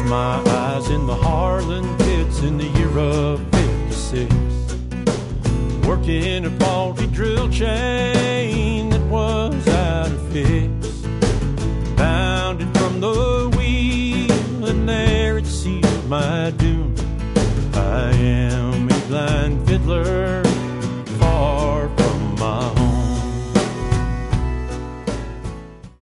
my eyes in the Harlan pits in the year of 56. Working a faulty drill chain that was out of fit.